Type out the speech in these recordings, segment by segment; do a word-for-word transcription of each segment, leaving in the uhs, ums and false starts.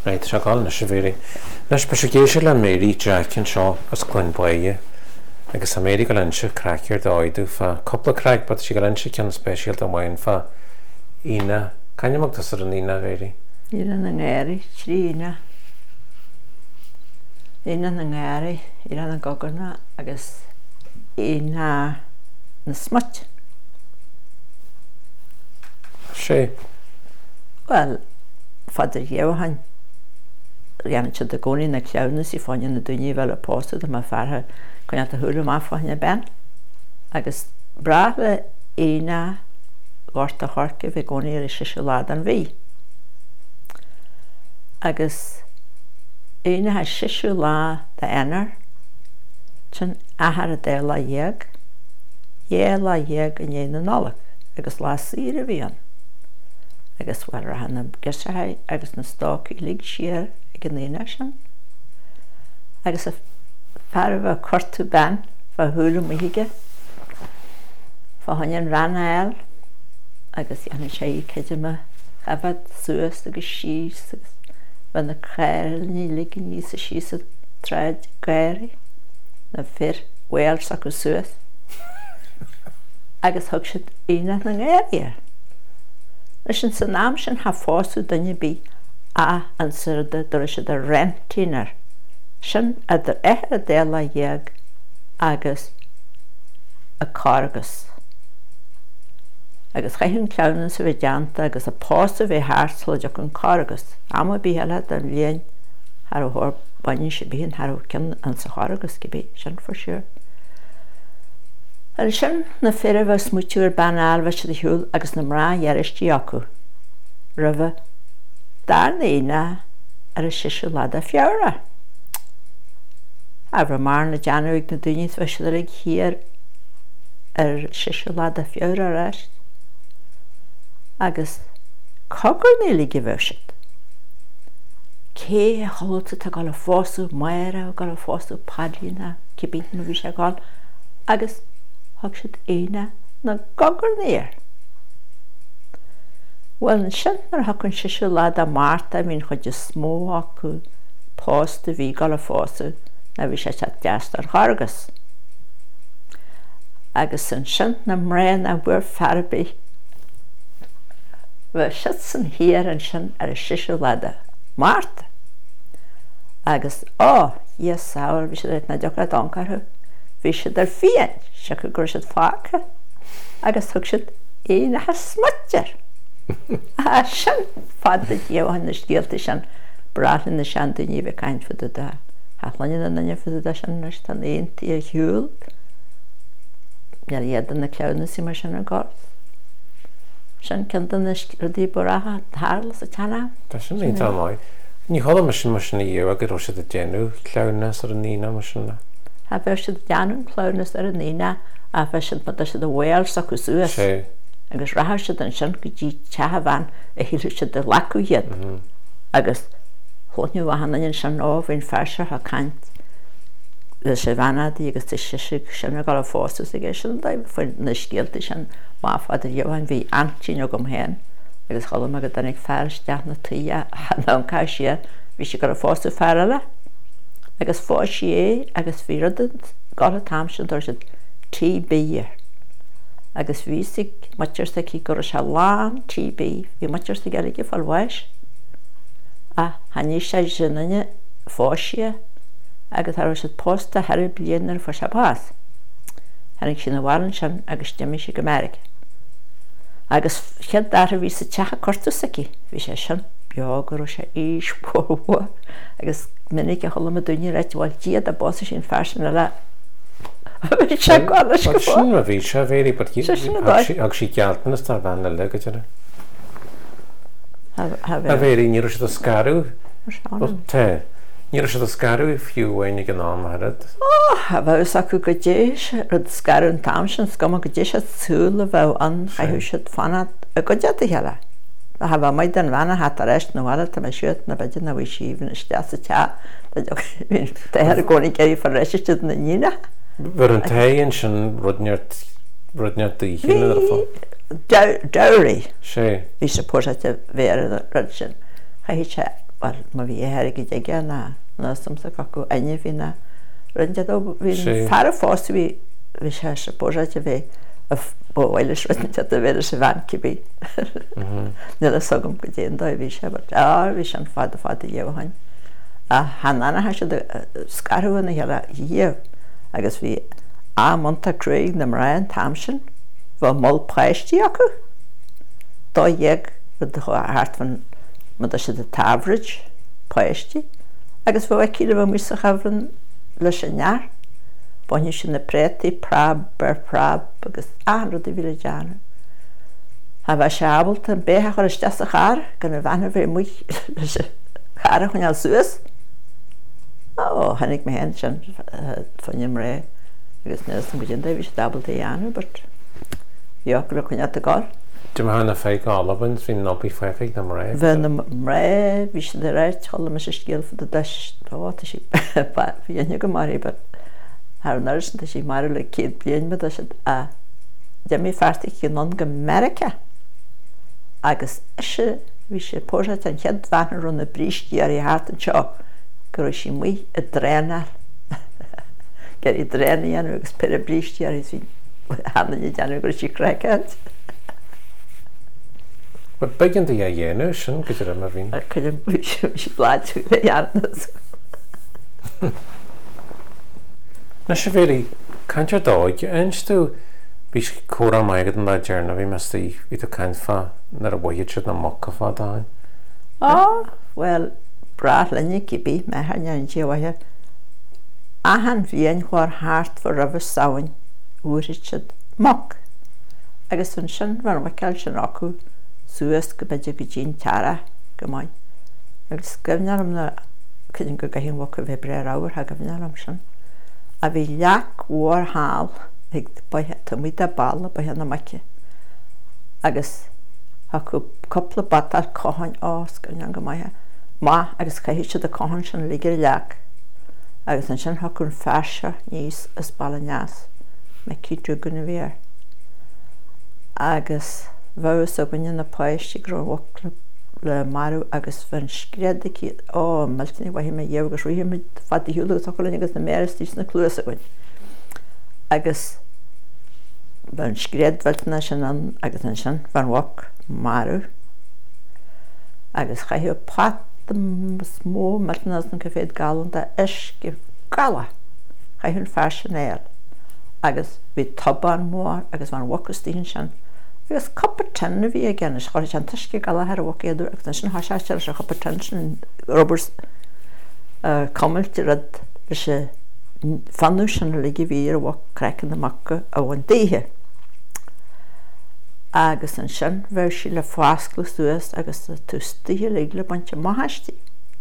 Right, se gáil na se bhéri. Leis pe se géisi le méí deacinn seo as cluin buige agus Améri go lense crackir dáidú fa coppla crack, but si go lense cean spéisial do mhain fa ina. Caine tas ar an ina bhéri? Ina na ngéri, trí ina. Ina na ngéri, ina na gogarna agus ina na smut. sé? Wel, fadr dhéhain rianna se de gcónaí na cleannas I fáinne na duine bheile pósta a má feartha chuine a thuúla má fáinne ben. Agus bratha éine gáirta chorca bheith gcónaí ar is lá an bhí. Agus éine ha siú lá de enar sin ahar a dé lá dhéag, dhé lá dhéag in dhéana nálaach agus lá sír a bhíon. Agus bhfuil a hana gisirthe agus na stácaí lig siar ag an éine sin. Agus a fear bheith cortú ben fa thuúla muige fa hain ran eil agus dhéana sé céide me chafad suas agus síos agus bheit na creilní lig níos a síos a treid gairí na fir bhil sa go suas agus thug siad aine na ngéir. Leis sin san náam sin ha fáú dunne bí a an suirde dor siad a rentínar sin idir éithir a déla dhéag agus a cargus. Agus chaithún cleanna sa bheith deanta agus a pása bheith háirsla deach an cargus. Ama bí heile an léin ar a thór bain sé bíon ar cin an sa cargus go bí sin for siúr. Ar sin na fear bheith smúitiúr ban albha si a hiúil agus na mrá dhearistí acu. Ribh dar na éine ar a siú lada fiara. A bhar mar na deanúigh na dúine bheith si ag hir ar siú lada fiara reist. Agus cogur néla go bheith siad. Cé holta tá gáil a fósú maire a gáil a fósú padlína cibín na bhí sé gáil agus thug siad éine na gogur néir. Well sin mar hacann siú lád a Marta mín chuid de smó acu pósta bhí gáil a fósú na bhí sé teat deast ar chargus. Agus san sin na mréan a bhuair farbí bheith siad san hir an sin ar a siú láda Marta. Agus á, í saoir bhí siad na deoch le dancarthu. Bhí siad ar fian, se go gur siad fácha, agus thug siad éine ha smuttear. A sin fad a dhéhain na stíalta sin brathlan na sean duine bheith caint fada da. Hatlaine na nanne fada da sin nes tan éontaí a hiúil. Near iad na cleanna si mar sin a gáil. Sin cinta na stíaltaí boratha thárlas a teanna. Tá sin ní tá mai. Ní chola mar sin mar sin íú a gur siad a déanú cleannas ar a nína mar sinna. A bheith siad deanún cleannas ar a nína a bheith siad mar siad a bhil sa go suas. sé. Agus rath siad an sin go dtí tehabhain a hiú siad a lacu iad. Agus chóniú bhahanana sin ábhain fersar a caint le sé bhanadaí agus tá siú sin a gáil a fósú a ggéis sin daimh foiin na scialta sin má fad a dhéhain bhí antíine gom héin agus chola me go danig fearsteach na tuí a ancá siar bhí si gur a fósú fearala agus fá si é agus bhíradant gáil a tam sin dor siad tí bíir. Agus bhí sig matirsta cí gur se lán tí bí bhí matirsta gaige fáilhais a haní sé sinne fáisia agus ar siad pósta heir blianar for se pás. Hanig sin na bhhain sin agus deimi si go America. Agus chead dar a bhí sa techa cortusaí bhí sé sin beagur sé íspóhua agus minic a chola a duine réit bhil diaad a bósa sin fersin le sé gáil sin a bhí se bhéirí ag sí cealtna tar bhena le go teire. A bhéirí ní si a scarú te. Ní si a scarú fiúhhaine an ámharad. A bheith acu go déis rud scarún tamsin scum go déis súla bheith an chaithú siad fanna a go deata heile. A ha bh maid an bhena hat a reist nóhile tá siúit na beidir na bhí síomhann iste sa te ar a gcónaí céirí far reisistead na nína. Bhar an taonn sin rudneart rudneart í chéile ar fá. Deirí sé. Bhí sa póirte bhéar rud sin. Chaithí sé Wel, mae fi her i gydegau na, na symsa gacu anya fi na. Rydyn jadw fi'n far y ffos fi, fi sias y bwysau ti fi, y bwyl ys rydyn jadw fi ys y fan ci fi. Nid y sogwm gydyn do i fi sias, a fi sias ffad y ffad i yw hyn. A hanna na hasio sgarw yn y hela yw, agos fi a Monta Craig na Mraen Tamsin, fo mol praesti acw. Do ieg, rydych o hart fan, mae da sydd y tafryd praesti, agos fo e cyd o fo mysach afryn leis yn iar, bod ni sy'n y preti, prab, ber prab, agos anryd i fili janw. A fa siabl tan beth ac o'r ystas y char, gan y fan y fe mwy leis y char ac o'n al sŵs. O, hannig me hen sy'n ffyn i'n mre, agos nes yn gwydyn da fi sy'n dabl di janw, but io, gyda cwyn at y gor. Dim hann y ffeig olafyn, fi'n nobi ffeig na mre. Fe na mre, fi sy'n dyrraid, chola mas y sgil ffyd y dys, o, ti si, fi yn yw gymari, but har nyrs yn ti si marw le cyd blin ma dys, a dim i ffartig yn on America. Agos eisiau, fi sy'n posa tan chyd fan yn rhwng y brist i ar i hart yn sio, gyro si mwy y drenar. Ger i dren i anw, agos per y brist i ar i fi'n hannu i anw, gyro si cregad. Mae bygyn di a ienw sy'n gyda'r yma fi'n? Ac yn fi sy'n blad sy'n fe iarnas. Na sy'n feri, cant o'r dog, yn stw bys cwra mai gyda'n da djerna fi mas di i dy cant fa na'r waith sydd na moc o fa da. O, wel, brad lynnu gibi, mae hyn yn ti o waith. A han fi yn chwar hart fo rafys sawn, wr sydd moc. Agos yn sy'n fan o cael sy'n ocw, sŵas gyda'i gydyn tara gymai. Agos gyfnod am na, cydyn gyda hi'n wok o fe brer awr ha gyfnod am sy'n. A fi llac o'r hal, hig tymwyd a bal a boi hyn am ac. Agos hacw cwpl o batal cohon o sgyfnod gymai ha. Ma, agos ca hi sydd y cohon sy'n ligir llac. Agos yn sy'n hacw'n ffasio nis ys bal y nas. Mae cyd drwg yn y fi'r. Agos Fawr o gwyn yn y paes i gro wocl le marw agos fan sgriad i cyd. O, maltyn i wahi me iew agos rwy hym ffad i hwlw toc o'n agos na meres dys na clwys o gwyn. Agos fan sgriad fel tyna sy'n an agos yn sy'n fan woc marw. Agos chai o pat små maltyn as yn cyffeid galon da esgif gala. Chai hwn fashion eil. Agos fi toban môr agos fan woc o styn sy'n. Agos copper ten fi again, ys chwarae sy'n tysgu gael a her o wog edrych, ac yn sy'n hasiach sy'n sy'n copper ten sy'n Roberts comel ti ryd sy'n fannu sy'n lygu fi ar wog crec yn y mac o wan deihe. Agos yn sy'n fe sy'n le ffasgl sŵas agos y tŵsti hi legle bant y mahasti.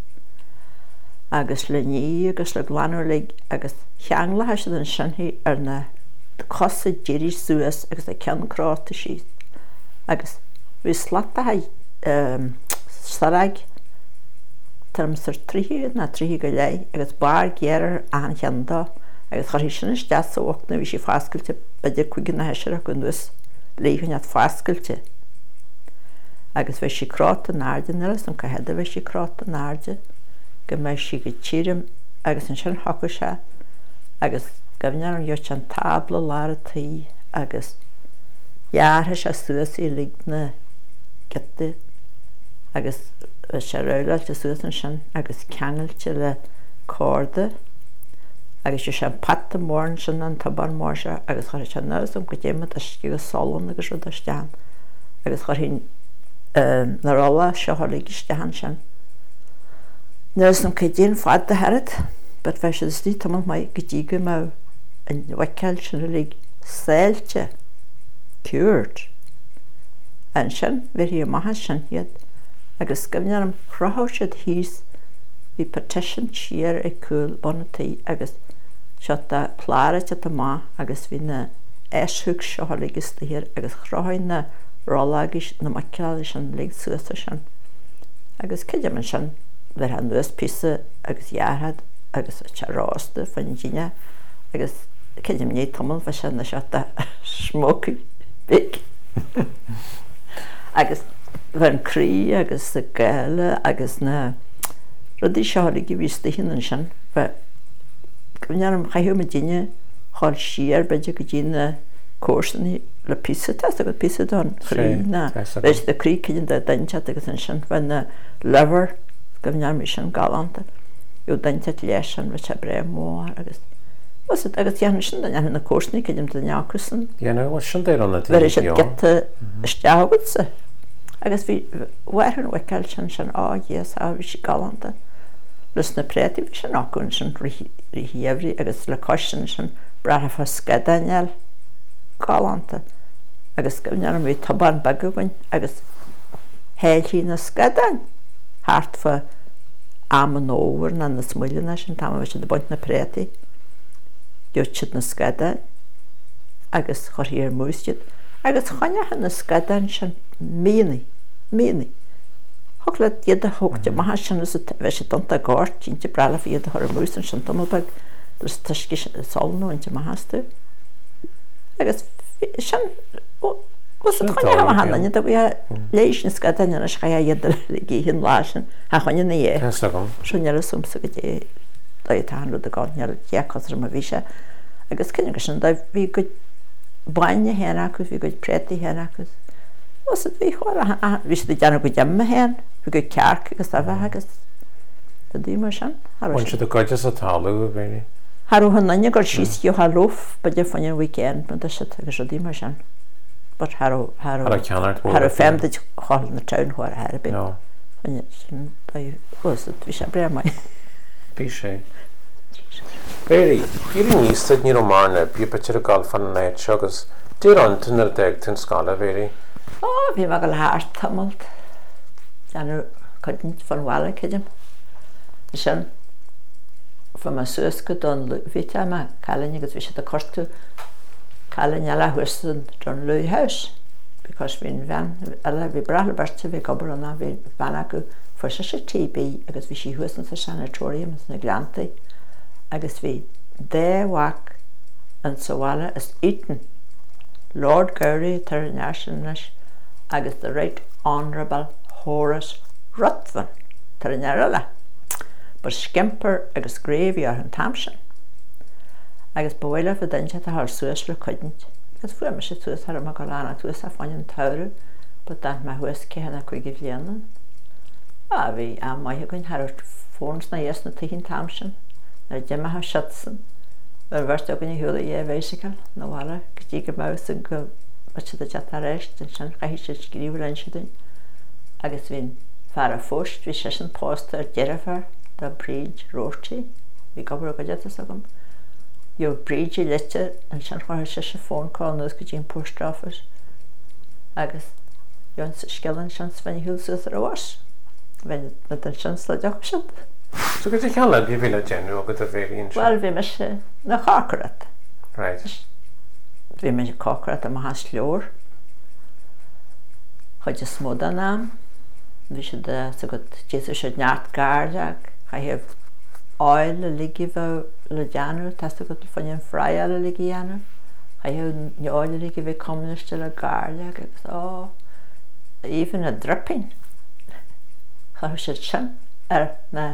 Agos le ni, agos le glanw leg, agos chiangla hasyd yn sy'n hi ar na cos y giri sŵas agos y cian crot y sydd. Agos fi slata hai um, sarag termsar trihi na trihi gylai agos bar gerar ahan chiando agos char hisyn ys jas o wokna vi si fasgilte bydyr cwygyn na hesir ac undwys leihyn at fasgilte. Agos fi si crot yn ardi nylys yn caheda fi si crot yn ardi gymau si gytirim agos yn sy'n hoco sia agos gyfnir yn ywch yn tablo lar y tŷ agos Iar hys a sŵas i lig na gyda agos sy'n rhaid y sŵas yn sy'n agos cangl ti le corda agos yw sy'n pat y môr yn sy'n yn tabar môr sy'n agos char sy'n nys am gwyd eim a dysgu o solon agos rhaid ysdian agos char hi'n na rola sy'n holig ysdian sy'n nys am cydyn ffad y heryd but fe sy'n ysdi tamol mai gydig yma yn wacael sy'n lig sel ti cured. Yn sy'n, fe hi yma sy'n hyd, agos gyfnir am chrohaw sydd hys fi petition siar e cwl bon y tŷ, agos sydd da claret at yma, agos fi na eswg sioholig ysdyr, agos chrohaw na rolag na macial sy'n lig sŵs o sy'n. Agos cydym yn sy'n, fe rhan nŵs pisa, agos iarhad, agos y rosta, fan gina, agos cydym ni tomol fe sy'n na sydd da smoky. Big. Agos fan cri, agos y gael, agos na rudí seála go bhís hinan sin gonearm chaithú me duine cháil siar beidir go dtíine cóirsaní le písa testa go písa don chrí na leis de crícinn de dainte agus an sin fan na lever go nearmí sin galanta ú dainte leis an bheit se bre mór agus was agus dhéanana sin an na cóirsaní ceidim de neacusan sin dé anna ver sé gette steagutsa agus bhí bhhairn bhaiceil sin sin áhéas á bhí si galanta lus na préti bhí sin áún sin rihéhrí agus le caisin sin bratha fa scadaneal galanta agus gonearm bhí tabban bagúin agus héilí na scadain háart fa am an óhar na na smuilena sin tam bhí si de buint na préti dúirt siad na scadain agus choiríar múistead agus chainecha na scadain sin mínaí mínaí thug le iad a thugte maithe sin bheith sé donta gáirt tínte brala fi iad a thur músan sin tomabag dus tuisci solnúinte maithastú agus sin was chuine hanna a bhí lééis na scadain na cha iad gí hin lásin a chuine na dhé Súnear a sumsa go dé táú a gáneal deachchas a bhíse agus cinne sin bhí go baine héna acu bhí go préti héna acu was bhí chuir bhí sé deanna go deamma héin bhí go cearc agus a bheit agus a dí mar sin si a goide a talú a bhéine Harú hanne gur sííú ha lof be de fanine weekend man si agus a dí mar sin Har femde choil na townhir her bin bhí sé bre mai. Bhí sé. Béirí, bhí níos ní románna bí betir a gáil fan na éid agus dé an tunar deag tún scala bhéirí? Á, bhí me go háart tamalt deanú chuint fan bhile ceidim. Sin fan ma suas go don bhíte me caiine agus bhí sé a cortú caiine eile huisan don luúhaus because bhín bhean eile bhí brala barte bhí gobar anna bhí bhean acu fu sé sé tíbí agus bhí sí huisan sa sanatórium na glantaí agus bhí déhhaach an saháile is Eton Lord Gowrie tar nationalis agus the Right Honourable Horace Ruthven tar an eile bar skimper agus gréimhí ar an tamsin agus bhile fa dainte a th suas le chuidint agus fu me sé tuas ar a go lána tuas a fáin taú ba dan me huas céhanna chuige bhléana a bhí a maithe gon thar fós na dhéas na tuhinn tamsin na deime sisan ar bhirt a gon thuúla é bhéisicail nó bhile go dtí go msan go si a deat a réist den sin chaihí sé scríú lein siúin agus bhín fear a fóst bhí sé an post ar dearafar de bríd róirtí bhí gobar go deata a gom Jo brídí lite an sin chuir sé sé fónáil nuas go dtíon post office agus Jon skillan sin fan húsús ar bhas bhain na den sin le deach sin. So go cheala bí bhíle genú go a bhéíonn Well bhí me se na chácarat. Right. Bhí me cácarat a has leor chuid is smód an am bhí sé de go déú sé neart gáirdeach cha heh áil le ligi bh le deanú te go fanin freiile le ligianú a neáile ligi bheith comiste le gáirdeach agus á even a dripping chu sé sin ar na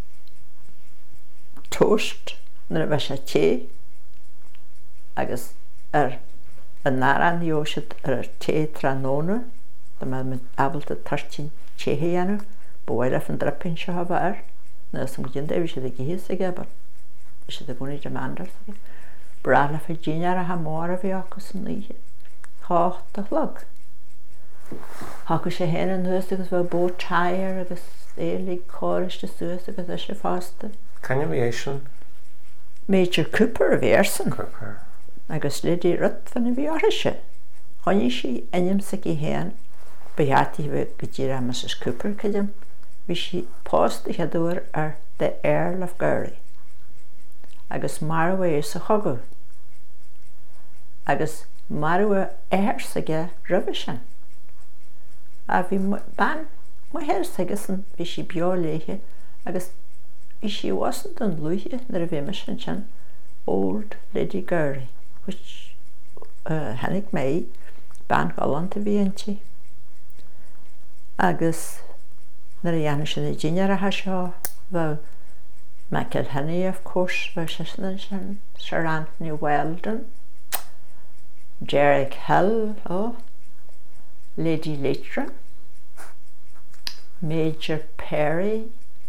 toast na bheith sé té agus ar an náran jóisiid ar té tróna de me me abalta tartín téhéanú bhile an dripping se ha ar na som gin bhí sé a gihé aige bar sé a gúna de mandar brala fé ddíinear a ha mór a bhí agus san líhe chácht a chlog Hacu sé héana an thuas agus bh bó tair agus élí choiriste suas agus é sé fásta Can bhí é sin? Major Cooper a bhésan Cooper agus Lady Ruthven a bhí áiriise chuine sí aim sa í héan beheartí bh go dtí amas is Cooper ceidim bhí si post i cheadúir ar the Earl of Gowrie agus marha sa chogu agus marha air saige rubbe sin a bhí ban mu héir agus an bhí si beoléthe agus bhí si wasan don luúthe nar a bhí me sin sin Old Lady Gowrie which uh, hennig mé ban galanta bhíonntí agus nar a dhéanana sin na ddíinear a seo bheith Michael Henney, of course, bheith sé Sir Anthony Weldon, Jerry Hill, oh, Lady Leitrim, Major Perry,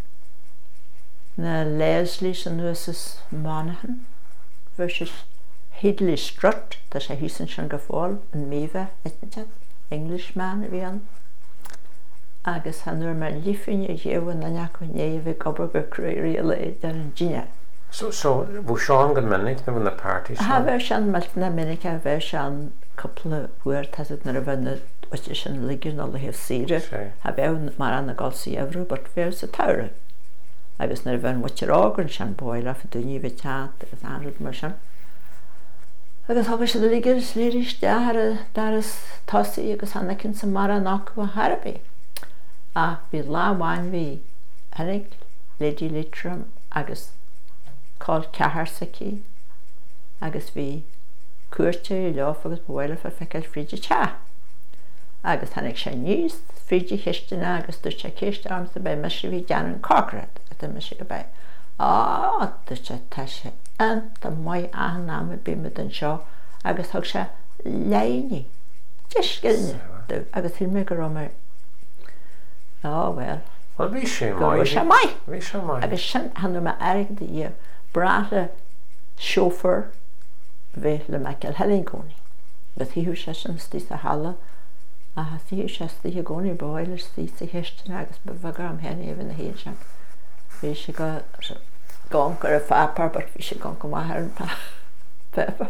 na Leslie's and Missus Monaghan versus Headley Strutt, that's a hisan sin go fáil an Meva etnitad, Englishman bhí an. Agus hanúir mar lífin a dhéhan na neach né bhí gobar go cruirí a le dar an Gine. So, so, bhú seán gan minnig na bhna party seán? Ha bheith sean malt na minnig a bheith sean couple bhuair tasad na bhna oiste sin ligiún a le hef síre. Ha bheith mar an na galsaí evrú, but bheith sa taure. Agus na bheith wat ágann sean bóil a fadúní bheith teat agus anrad mar sean. Agus hafa sé ligiúr slíris dar is tosaí agus hanna cinn sa mar an acu a Harbí. A bhí láháin bhí Hennig, Lady Leitrim agus cáil cethar sa cí agus bhí cuairte i leof agus bhile fa feiceil fríide te. Agus Hennig sé níos fríide chiistena agus dúirt sé céiste armsa be me sé bhí deanan cócrad a du me sé go be. Á, dúirt sé tá sé anta mai ahannáma bí me den seo agus thug sé léini. Deiscilne dú agus hí mé go romar. Oh, well. Well, bhí sé Go mai. sé mai. Bhí sé mai. Agus sin hanú me airg de í brata chauffeur bheith le Michael Hellin gcónaí. Agus híú sé sin stí sa hala a híú sé stí a gcónaí báil stí sa heistena agus bhegar am henna a bhí na héan sin. Bhí sé go gán gur a fápar, but bhí sé gán go maithar an pepper.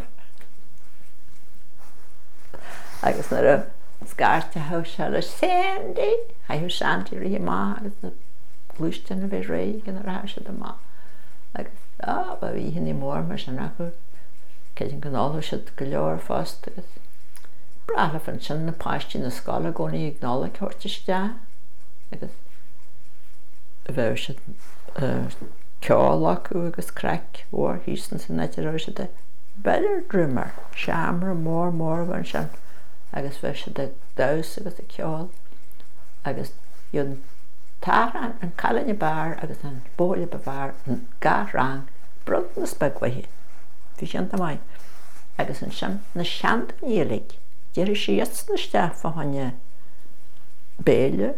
Agus nar a sgarte hau se le Sandy, ha hau Sandy rí má agus na glúiste na bheith réig gan ar hau se de má. Agus, á, ba bhí hinna mór mar sin acu céidir gan ála se go leor fast agus. Brala fan sin na páistí na scala gcónaí ag nála ceirteiste agus bheith se ceáil acu agus craic ór hísan san neidir ar se de better drummer, seamra mór mór bhain sin. Agus bheith se de daus agus a ceáil agus dún táran an calainne bar agus an bóile bhar an gá rang brod na spaghaithe. Bhí sin mai. Agus an sin na sean nílig deirir sé iad na steach fa hanne béile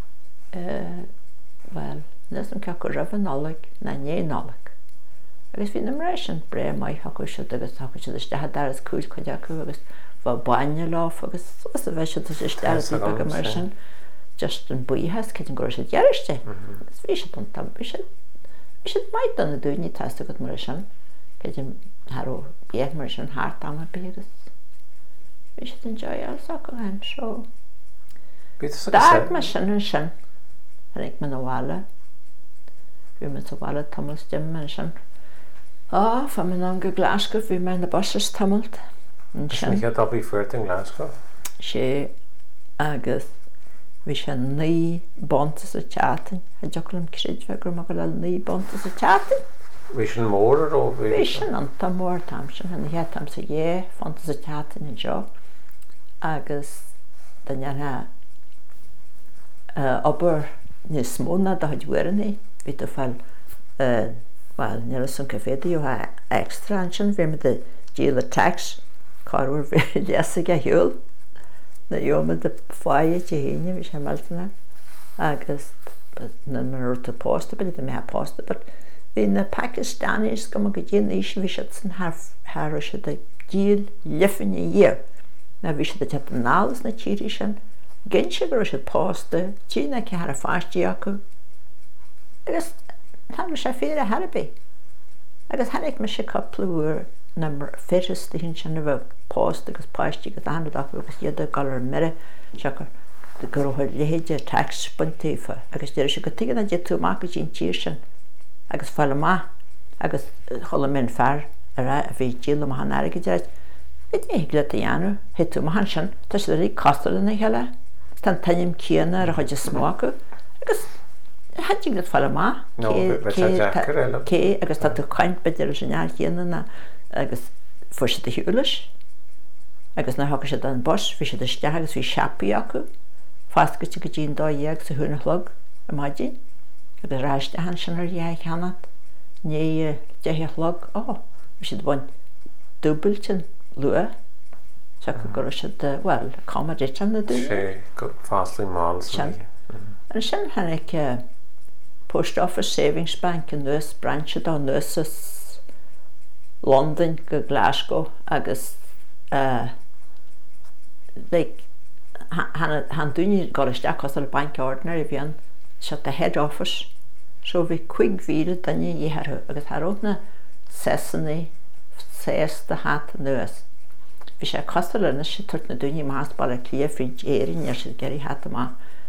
well, nes an ce go rah nálaigh na né nálaigh. Agus bhí na mréis sin bre mai hacu se agus hacu se istethe dar is cúil chuide acu agus bh baine láf agus a bheith se is istethe go mar sin just an buíthes cé an ggur sé deiriste. Agus bhí se an tam bhí sé maid an na dúní testa go mar sin cé Haró bíag mar sin háart am a bégus. Bhí sé an joyal sa go hen seo. Dar mar sin an sin an ag man bhile. Bhí me sa bhile tamils dim man sin. Á, fa man an go Glasgow bhí me na bosses tamalt. Sin ché dobí fuirt in Glasgow? Sé agus bhí sé ní bontas a teatain a deoclam crid fe gur má go le ní bontas a teatain. Bhí sin mór ar ó bhí? Bhí sin an tam mór tam sin an hé tam sa dhé fantas a teatain in seo agus den nearna obair níos móna da chuid uirinaí bhí do fel well, níl san cafédaí ó ha extra an sin bhí me de díal a tax carúir bhí leasa a hiúil na dheomad de fáide de héine bhí sé meltana agus na mar a pósta bhí de mé pósta but hí na Pakistanis go go dtíon éis bhí sé san thar se de díal lifin i dhé na bhí sé de te nálas na tíirí sin gin se gur se pósta tí na ce a fáistí acu agus tá sé fér a Harbí agus hanig me sé coplaúir na féris de hinn sin bheith póst agus páistí agus anad acu agus iad a galar mere se gur de gur chuir léhéide tax buntífa agus déir se go tugan a dé túach go dín tíir sin agus fáile má agus chola min fear a bhí díal am han aige deid it mé le a dhéanú hé tú han sin tá sé rí castal na heile tan tanim cíanna a chuide smó acu agus hading dat fáile má cé agus tá tú caint beidir sin near chéanana agus fu sé de hiúlis agus na hacha sé an bos bhí sé de ste agus bhí seapaí acu fast go go dín dá dhéag sa húnalog a maidín agus ráiste han sin ar dhéag hanat ní deithlog ó si bhain dúbiltin lua se go si well comeditan na dú sé go fáslí máil an sin hannig Post Office Savings Bank in nuas branche dá nuas London go Glasgow agus uh, like, han dúine goisteach cos ar bank ordinary bhíon se the head office so bhí cuig víle danne dhéharú agus tharróna sesanna sésta hat nuas. Bhí sé costalna sé tuirt na dúine más ball a clia frid éirin ar si geirí hat má.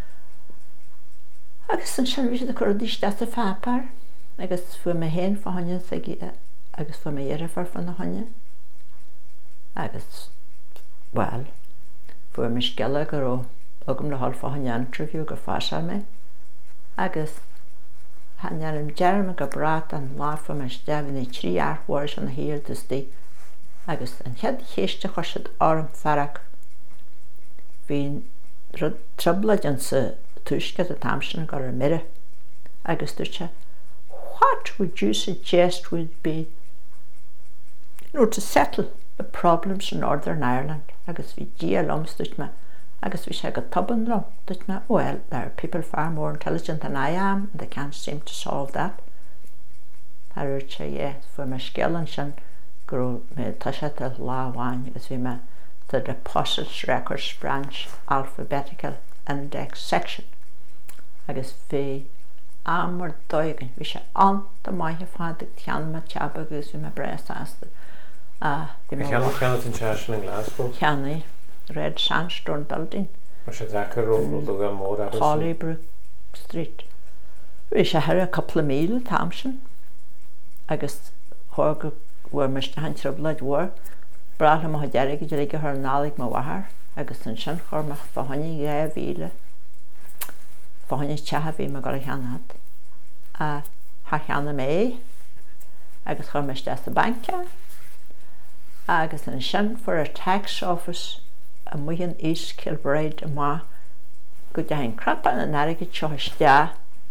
Agus an sin bhí sé de chuirdís de a fápar agus fu me héin fa hanne agus fu me dhéirefar fan na hanne agus well fu me sgelle go agam na hall fa hanne interview go fása me agus hannearm dearm go brat an lá fu me stefn í trí arhhuir an hir dustí agus an chead chéiste chuisiid orm farach hín trublaid an sa tuisce a tamsin go a mire agus dúirte what would you suggest would be you know, to settle the problems in Northern Ireland agus bhí dí lums dúirt me agus bhí sé go tuban lom dúirt me well there are people far more intelligent than I am and they can't seem to solve that a ruirt sé é fu me scellan sin gur me tuise a láháin agus bhí me the Deposits Records Branch Alphabetical Index Section agus bhí amar dóigan bhí sé ananta maithe fád cheanma teab agus bhí me bres asta Cheanna in Glasgow Cheanna Red Sandstone Building mar sé dechar róú go mór Hollybrook Street bhí sé thir a couple of míl tamsin agus thugur bhfuair meiste an trublaid mhór bratha mo deirigh go deirigh th nálaigh mo bhathair agus an sin chumach fa haine gé bhíle fa haine tethe bhí me go a cheanad a tha cheanna mé agus chur meiste a banca agus an sin for a tax office a muon East Kilbride a má go de hain crappa an airige teiste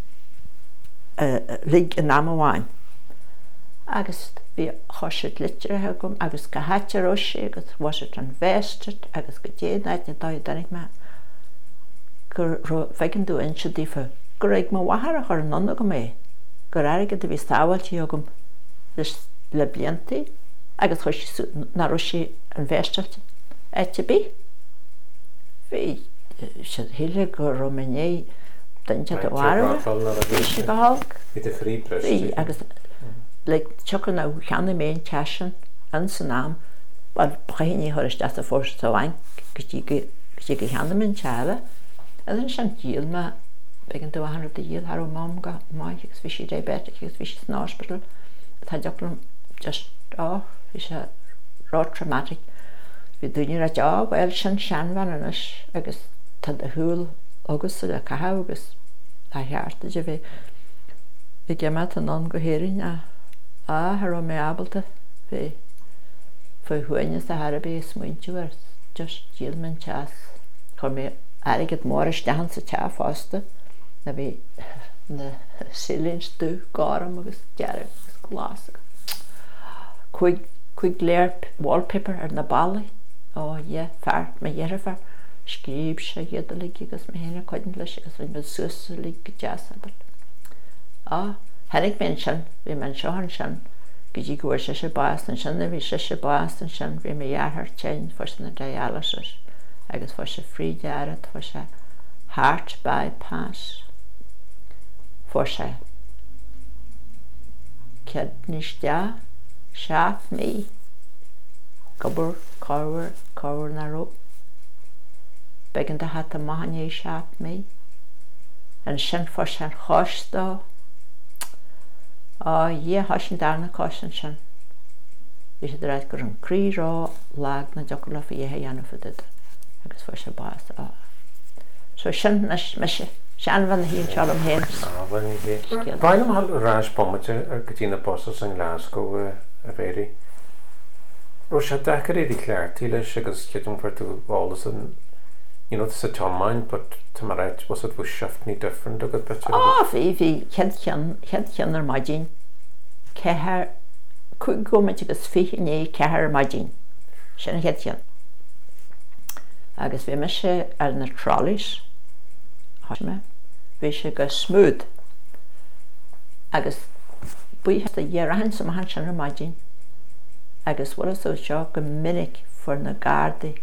lig an amháin agus bhí choisiid litre gom agus go hátearó sé agus was it an vested agus go déanaid na dá danig me gur feicean dú inse dífa gur ag má wahar a chur nonna go mé gur airige de bhí stáhailtí agam le bliantaí agus chuis na roisi an vestet ete bí bhí sé hiile go romané dainte do bhhar sé go hálg bhí agus le tucan na cheanna mé tean an san nám bhil chéine thuiris de a fórsta bhain gotí go cheanna min teile a an sin díal me begin do bhhar a díal ar mám go mai agus bhí sé diabetic agus bhí sé na hospital tá delam just á bhí sé rá traumatic bhí dúine a deá bhil sin seanhain anis agus tá a thuúil agus le cathe agus a cheartta de bheith bhí ge me an an go héirinn a á thar mé abalta bhí fa thuine a Harbí smuintúir just díal min teas chu mé airigad mór istehan sa te fásta na bhí na silins dú gáram agus dearh agus glás chuig chuig léir wallpaper ar na ballaí ó dhé feart me dhéirefar scríb sé héadalig agus me héna chuidin leis agus bhí me suasalig go deasabal á henig men sin bhí man seohan sin go dtí goir sé sé báas an sin a bhí sé sé báas an sin bhí me dhearthar tein fos na dialysis agus fos sé frí dearad fos sé heart bypass fos sé kidney de seaaf mí gobur cáhar cáhar na ro begin de hat a mahané seaaf mí an sin fos an chóstá á dhé hasin darna cósan sin bhí sé ráid gur an crírá lag na dola fa dhéthe dhéanamh fudid agus fu sé bás á so sin me se seanhan híon se am héin Bainam hall ráis pomate ar go dtína postas an Glasgow a bhéirí ro sé dechar éidir cléir tí leis agus cetum fuir tú bhálas an You know, it's a Tom mind, but to my right, was it was shiftly different a good bit? Oh, fi fi head can head can ar maidin. Ceher cwg go mit agus fi ne ceher maidin. Sin head can. Agus vi me se ar na trolleys. Has me. Vi se go smooth. Agus bui has the year han some han sin ar maidin. Agus what is so shock a minute for na garde.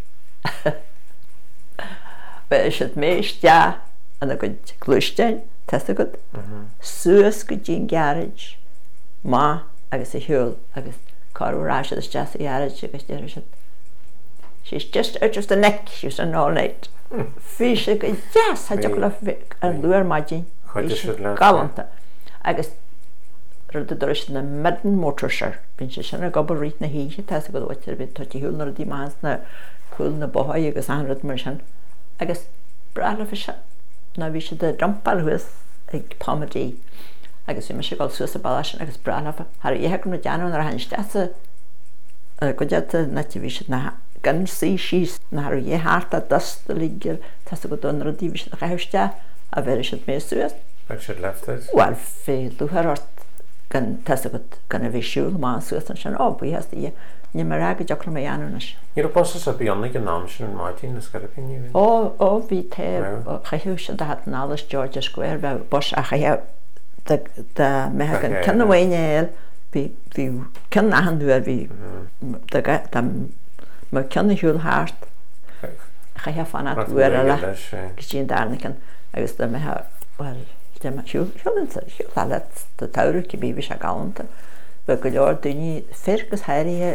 But is het meest ja en dan kun je gluisten, dat is goed. Suus kun je in garage, ma agus a hill agus carurage is just a garage agus there is it. She's just out of the neck. She's an all night. Fish agus yes, had you love and lure margin. Galanta agus rydw drws na midden motorsar. Bin se sin a gobl rít na híise, tas a god watir bit toti húl nar di maas na cúl na bohai agus anryd mar sin. Agus brala fi se, na vi se de dumpal huis ag pomadi. Agus vi me se gol suas a balasin agus brala fi. Har i hegr na dianw nar hans dasa godjata na ti vi se na gan si sís na har i harta dasta ligger tas a god onra di vi se na chaustia a veri se me suas. But she left it? Wel, fi lwhar gan tas a god gan a vi siúl ma suas an sin, o, bui has di ni mar ag a jocra me anu nas. You're a boss of beyond like a namshin and Martin is got opinion. O, o, vi te chahiw se da hat an Alice Georgia Square be bos a chahiw da me ha gan cyn wain eil vi vi cyn a han duer vi da da ma cyn a hiúl hart chahiw fan at duer ala gysyn darnican agus da me ha wel Dim hiúl hiúl hiúl halet da tauru ki bi vi se galanta ve gulor duni firgus hairi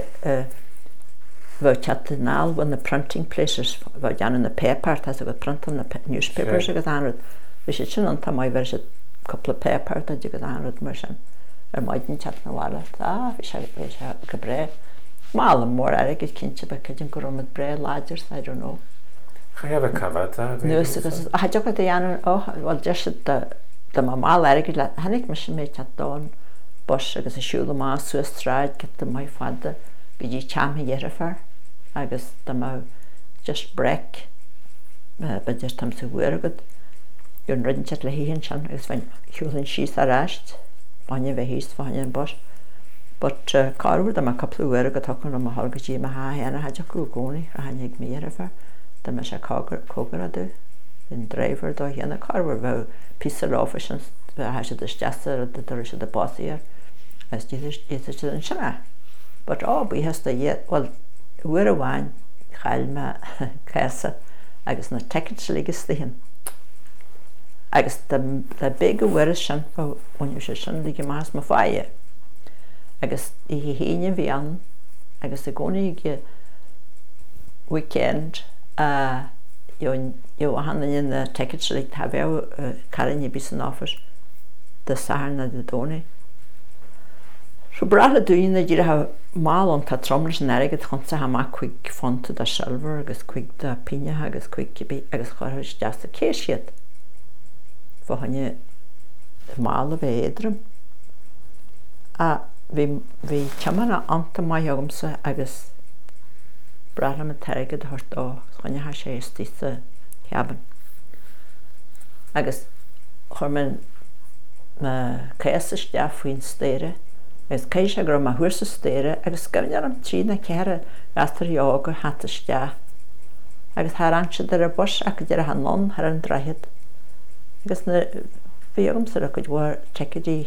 ve chatnal when the printing places ve jan in the paper has a print on the newspapers agus anrod vi se sin an tamai ver se couple of paper that you got anrod mar sin er maidin chatna wala ah vi se vi se gabre mal more erig kinche be kidin go mit bre lagers I don't know I have a cover that no so this I joke at the jan oh well just the the mama erig hanik mis me chat don bos agus a siúla má suas straid get the my father go dí cham hi yerafar agus the mo just break but just tam so weird good you're ridden chat le hin chan is when hiúlin she's arrest banya ve hist fanya bos but car with them a couple of weird go talking on my holgaji ma ha and I had go goni a hanig me yerafar the me sha coger coger do in driver do hi na car were piece of officials has the stasser the there is the boss here as it is it is in China but oh we has the yet well we're one calma casa agus na tickets ligas hin agus the the big version for when you should lig mas ma fire agus I hine vi an agus the gonig weekend uh you you han in the tickets lig have Karen bis offers the sarna the doni so brala doing that you have mal on ta trommels nerget ganze ha ma quick font to the silver agus quick the pinya agus quick be agus chorus just a case yet for hanye mal be edrum a vi vi chamana anta mai agumsa agus brala me terget hort o hanye ha she stisse haben agus hormen na kaisa staff in stere es kaisa gro ma hursa stere agus gavnaram trina kera rastar yoga hatta sta agus haranch der bosh ak der hanon haran drahet agus na fium sera could war checkedi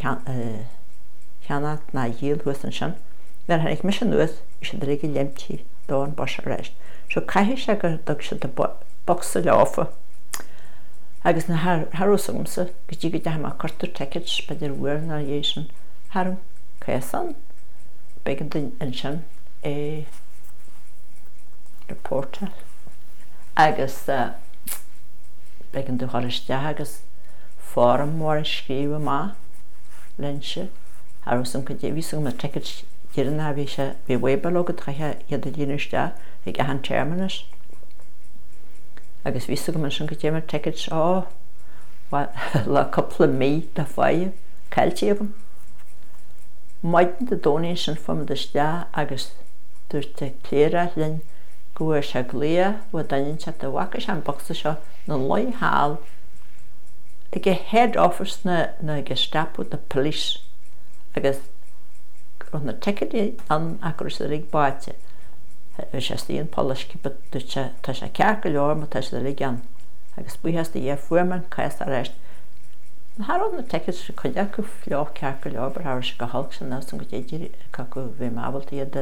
hanat na yil husan shan der han ik mission was is der reg lemti don bosh rest so kaisa gro dok the box the offer agus na har harosumse gigi gita ma kartur tickets by der wernation harum kayasan begin the engine a reporter agus uh, begin the haristja agus forum more skriva ma lenche harosum gigi visum ma tickets girna visha vi webaloget traha yada dinista ik han terminus agus visum man schon gigi tickets oh what la couple of me the fire calcium might the donation from the sta agus dur te clear len go se glia bh dainn se do bhacha an boxa seo na loi hall ag go head office na na Gestapo na police agus an na ticketí an agur sa rig báite sé stíon polisci tá sé cear go leor má tá sé rig an agus buhasta dhé fuaman caiist a reist Harad na ticket se chuide go fleá cear go leor bar hair se go halg san ná go déidir go bhí mábaltaí de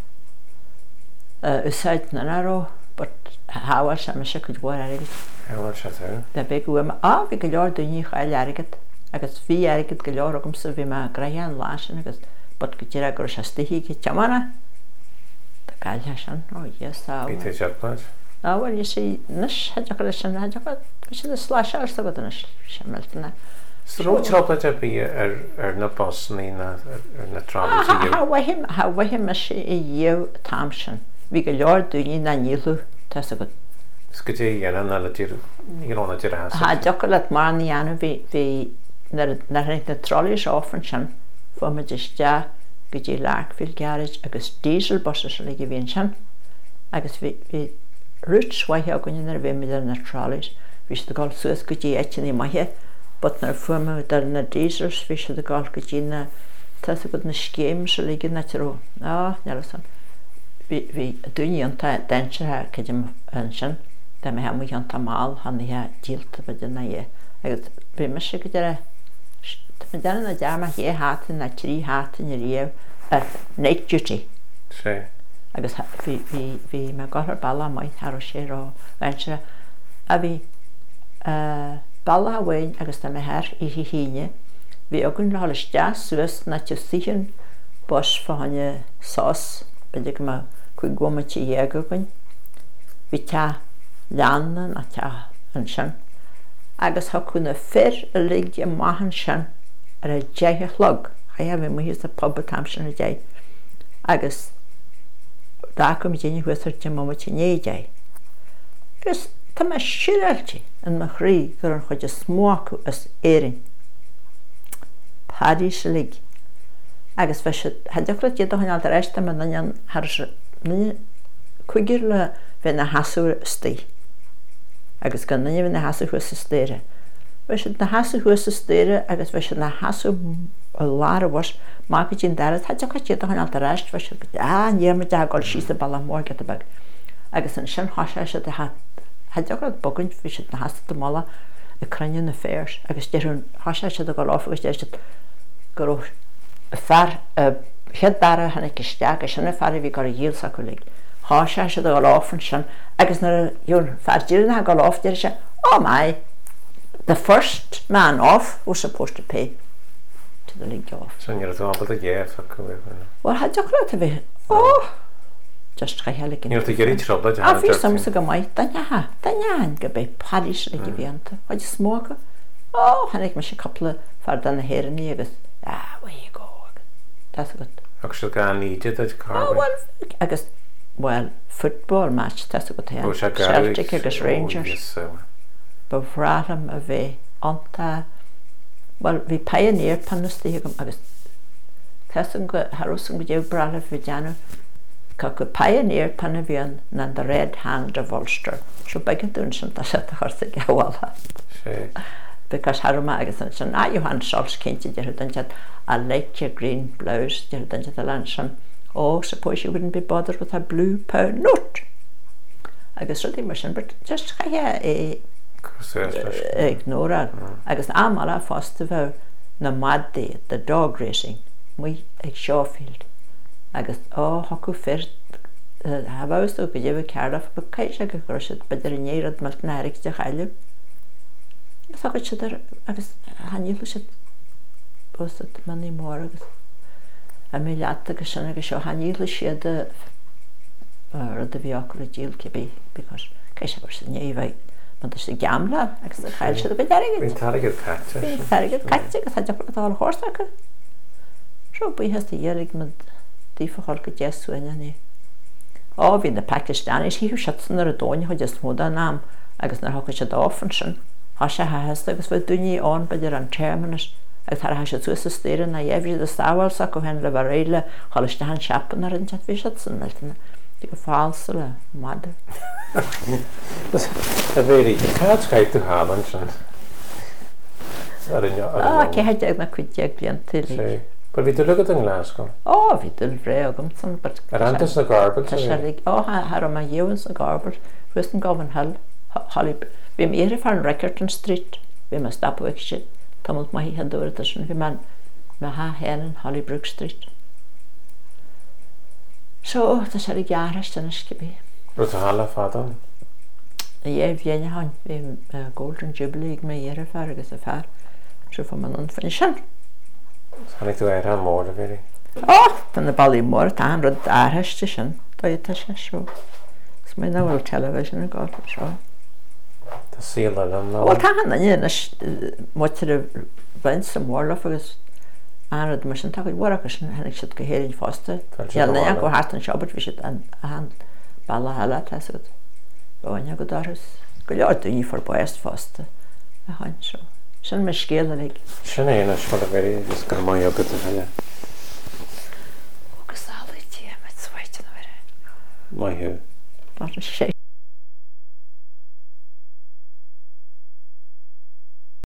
úsáid na náró háhar se me se go bhir aige de be go á bhí go leor duine chail airigad agus bhí airigad go leor agam sa bhí me graithe lásin agus bud go dtíar gur se stihí go teamana Tá caiile san ó dhéas tá áhfuil is sé nus heideach lei sin heideach si a sláise arsta go na semmeltena. Srótrápla a bí ar na bosnaí na trabal Ha bhaithim me sé i dhéh tamsin. Bhí go leor duine na nílú tá a go. Sco dé dhéanana na le tírána tíir a Tá deocha le mar níanana bhí na na trollís áfan sin fu me deiste go dtí Larkfield Garage agus diesel bus le go bhíon sin agus bhí Rút swaithe agan ar bhé mé na trollís, bhí sé gáil suas go dtí éitina maithe, but nar fuama dar na diesels bhí sé gáil go dtí na tá go na scéim se le na tiró. Á neala san. Bhí duine an densethe ceidir an sin, de me hamu an tamáil hanithe díalta ba na é. Agus bhí me se go deire deanna na dearma hé hátain na trí hátain a riamh ar night duty. sé. agus bhí me gahar balla maiid thar sé rá bhaintse a bhí balla bhhain agus tá me thir i híine bhí agann leiste suas na tííann bos fáinne sás beidir go chuig gomatí dhéagain bhí te leanan a te an sin agus tha chuna fir a lig a maihan sin ar a déithe chlog a bhí muhíos a pubba tam sin a dé agus dá go déine huiir te má néide. Gus tá me siúilte an na chrí gur an chuide smócu as éing. Padí se lig. Agus heideachla dé haáil ar éiste me naon chuigir le bheit na hasú stí. Agus gan naine bhí na hasú hu sa stéire. Bheit si na hasú hu sa stéire agus bheit si na hasú lára bhs má go dín dead heideachcha dé haáil ar éist bheit níorrma de gáil sí a balla mór get bag. Agus an sin háise se heideachcha bogann bhí si na hasú do mála i crunne na férs agus déirún háise se a gáil áfagus déiste gur fear head bara hena isteach a sinna fear bhí gur díal sa go lig. Háise se a gáil áfan sin agus na dún feardíirna gáil áfdéir se ó mai the first man off was supposed to pay to the league off. So you're the one that yeah, fuck away. Well, had you got to be? Oh, just try hell again. You're the getting trouble. I feel some so go my. Tanya, Tanya, go be Paris like you want. What you smoke? Oh, and I make a couple of for done the hair and you go. Ah, where you go? That's good. Actually, can need it that car. Oh well, I guess. Well, football match. That's a good thing. Celtic against Rangers. But Bhrátham a bheith anta well bhí pioneer panastí agus tesan go harúsan go déobh brala bhí deanú go go pioneer panna bhíon na the Red Hand of Ulster so began dún sin tá sé a chuirsa gabhála because harúma agus an sin a Johann Schultz cinnte deir dan tead a leite green blouse deir dan tead a lan sin oh suppose you wouldn't be bothered with a blue pear nut agus rudí mar sin but just chaithe é ignora agus amala fásta bheith na maddaí the dog racing mu ag Shawfield agus ó hocu fir habhastú go dhéobh ceardah ba caiise go chuirsid beidir néad mar náric de chaile Tá go siidir agus haníú si bus maní mór agus a mé leata agus sin agus seo haníú siad rud a bhíochar a díal cibí because caiise bar sa néomh man is gamla agus a chail si a bit aige. Bhín tarigad caite. Bhín tarigad caite agus a deachla tá chóirsacha. Seo bu has dhéirigh man dífa chorca deasúine ní. Ó bhín na Pakistanis híú siatsan ar a dóine chuid is móda nám agus nar hocha se dáfan sin. Há se heasta agus bfuil duine ón beidir an chairmanis agus tar ha se tú sa stéire na dhéhrí a stáhilsa go hen le bhar réile choiste han seapan ar an teat bhí siatsan. Dí go fáilsa le mada. A bhéirí cád scaid tú hálan sin. Á céhéid ag na chuideag blianta lí. But bhí tú legad an Glasgow? Ó, bhí dul bhré agam san. Ar antas na garbal? Ó, har am a dhéhans na garbal. Fyrst an gofan hall. Bhí am éire far an Rickerton Street. Bhí am a stapú ag si. Tamalt ma hí hadúir a sin. Bhí man me ha héan Hollybrook Street. So, tá sé ag gearist an iscibí. Rút a halla fadan? Ie, bhéine hain. Bhí Golden Jubilee ag me éire far agus a far. So fa man an fin sin. Hannig tú éire an mór a bhéirí? Ó, tan na balí mór, tá an rud áheiste sin. Tá tá sé seo. Gus mé na bhfuil television a gáil seo. Tá síla am ná? Ó, tá hanna níon muir a bhain sa mórlaf agus anrad mar sin takeid war agus sin hennig siad go héirinn fásta. Ialna go hart an seobat bhí siad an hand balla heile teasad. Báine go daras. Go leor í for báist fásta a hain seo. Sin me scéal ag. Sin é na scoil a bhéirí gus gur mai agad a heile. Agus ála tí a mit swaite na bhire. Mai hiú. Mar sé.